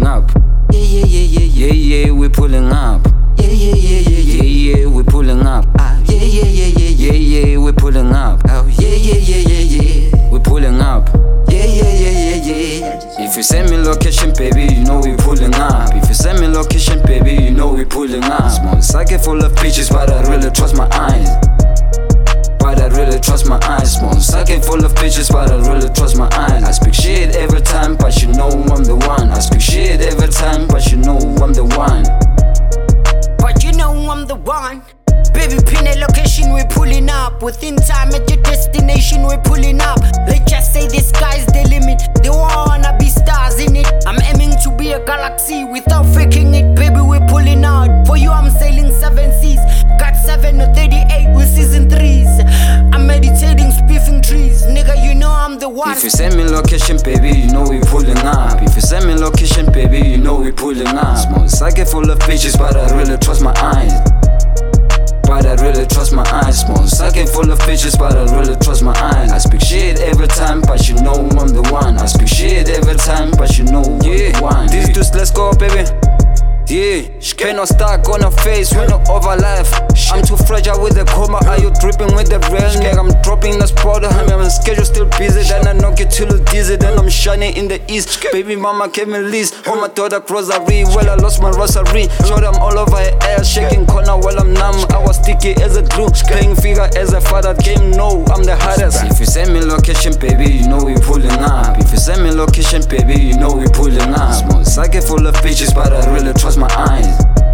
up. Yeah, yeah, yeah, yeah, yeah, yeah, we pulling up. Yeah, yeah, yeah, yeah, yeah, yeah, we pulling up. Yeah, yeah, yeah, yeah, yeah, yeah, we pulling up. Oh, yeah, yeah, yeah, yeah, yeah, we pulling up. Yeah, yeah, yeah, yeah, yeah. If you send me location, baby, you know we pulling up. If you send me location, baby, you know we pulling up. Small socket full of bitches, but I really trust my eyes. But I really trust my eyes. Small socket full of bitches, but I really trust my eyes. I speak shit every time, but you know I'm the one. I speak shit every time, but you know I'm the one. But you know I'm the one. Baby, pin a location, we're pulling up. Within time at your destination, we're pulling up. They just say the sky's the limit. They wanna be stars in it. I'm aiming to be a galaxy without faking it. Baby, we're pulling out. For you, I'm sailing 7 seas. Got 7 or 38 with season 3s. I'm meditating, spiffing trees. Nigga, you know I'm the one. If you send me location, baby, you know we pulling up. If you send me location, baby, you know we pulling up. Small socket full of bitches, but I really trust my eyes. But I really trust my eyes. Small socket full of bitches, but I really trust my eyes. I speak shit every time, but you know I'm the one. I speak shit every time, but you know I'm the one. These dudes, let's go, baby. Yeah, pain or stuck on her face when you over life. I'm too fragile with the coma. Are you dripping with the real nigga? I'm dropping the spot. I'm on schedule still busy. Then I knock it till it's dizzy. Then I'm shining in the east. Baby mama gave me lease. Oh my daughter rosary. Well I lost my rosary. Showed them all over her ass. Shaking corner while I'm numb. I was sticky as a glue. Playing figure as a father. Game no, I'm the hardest. If you send me location, baby, you know we pulling up. If you send me location, baby, you know we pulling up. Small socket full of bitches, but I really trust my eyes.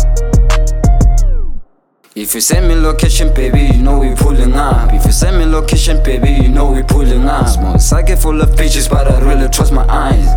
If you send me location, baby, you know we pulling up. If you send me location, baby, you know we pulling up. Small socket full of bitches, but I really trust my eyes.